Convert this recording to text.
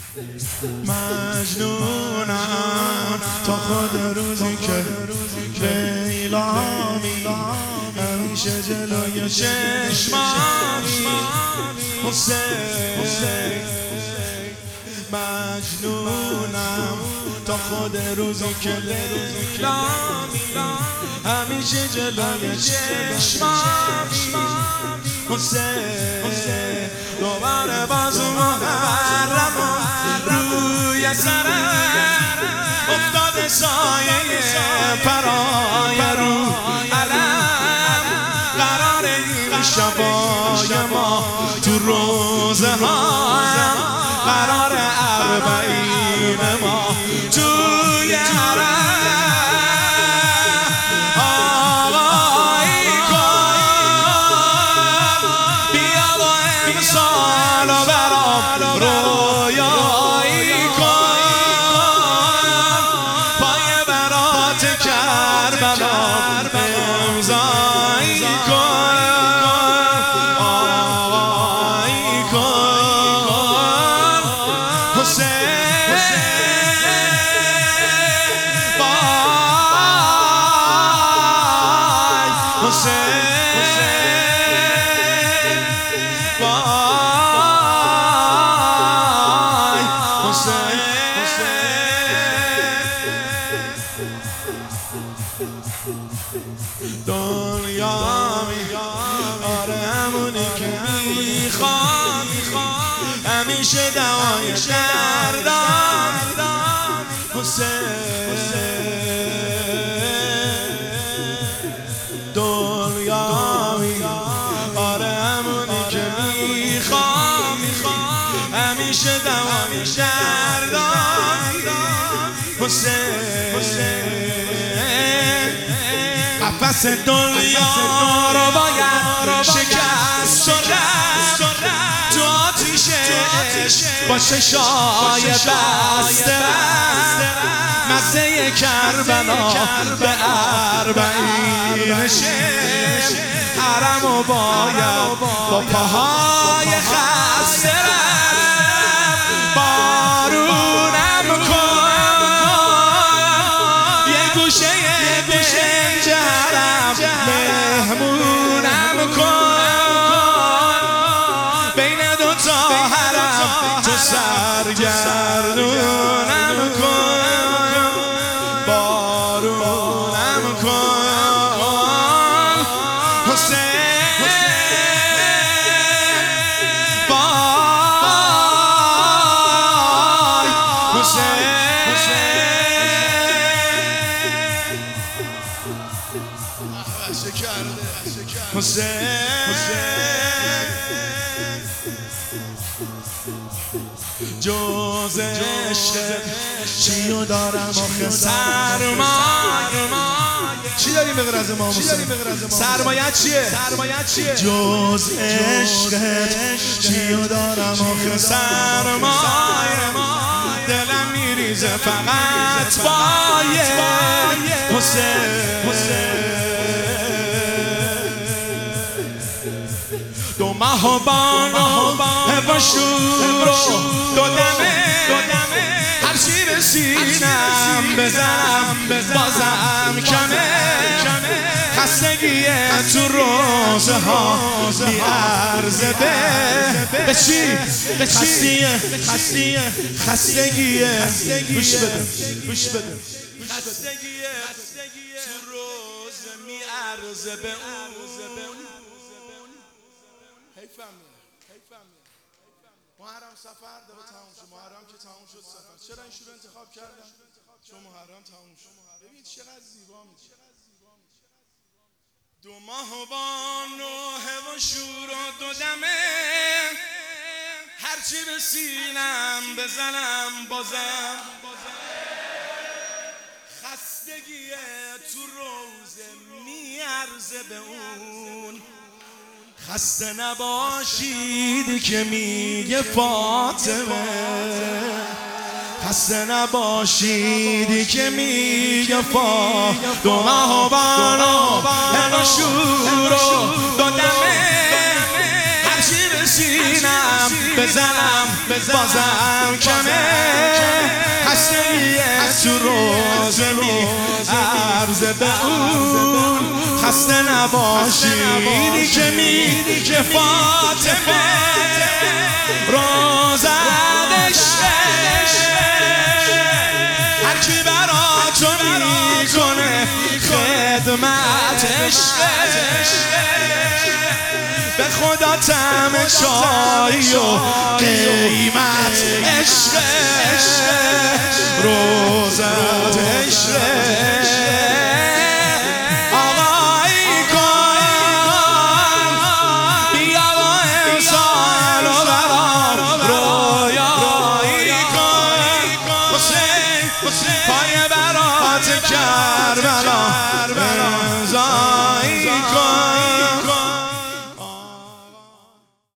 مجنونم تا خود روزی که لیلامی همیشه جلوی چشمامی حسین. مجنونم تا خود روزی که لیلامی همیشه جلوی چشمامی حسین. دوباره بازو محرم روی سرم افتاده سایه پرای رو علم. قرار این شبای ما تو روزه هایم، قرار اربعین ما توی حرم. آقایی کن بیا با امسال برام رویایی کن، پای برات کربلا امضایی کن. آقایی کن حسین بای حسین بای حسین. دنیامی آره همونی که میخوام، همیشه دوای دردام حسین. دنیامی آره همونی که میخوام، همیشه دوای دردام حسین. قفس دنیا رو باید شکست و رفت تو آتیش عشق با چشای بسته رفت. مزه کربلا به اربعین شش حرم و باید با پاهای خسته رفت. بارونم کن یه گوشه دنج حرم، مهمونم کن بین دوتا حرم، تو سرگردونم کن. بارونم کن حسین بای حسین. جز عشق چیو دارم آخه سرمایه؟ چی داریم بغیر از ما؟ سرمایه چیه؟ جز عشقت چیو دارم آخه سرمایه؟ دلم میریزه فقط بایه حسین. دو مهابان و شور و دو دمه، هرچی رسیدم بزنم بازم کمه. خستگی تو روزه ها میارزه به چی؟ خستگی گوش بده خستگی تو روزه میارزه به اون. محرم سفر داره تموم شد. محرم که تموم شد سفر. چرا این شروع انتخاب کردم؟ چون محرم تموم شد. ببین چقدر زیبا میشه. دو ماه و با نوح و شور و دو دمه، هرچی به سینم بزنم بازم. خستگی تو روزه میارزه به اون. خسته نباشید که میگه فاطمه، خسته نباشید که میگه فاطمه. دو مهابان و شور و دو دمه، هرچی سینم بزنم بازم کمه هستیه تو روز می عرض به اون خسته نباشی که میگه فاطمه روزن هر کی برا تو میکنه خدمت به خدا طعم چای و قیمت عشق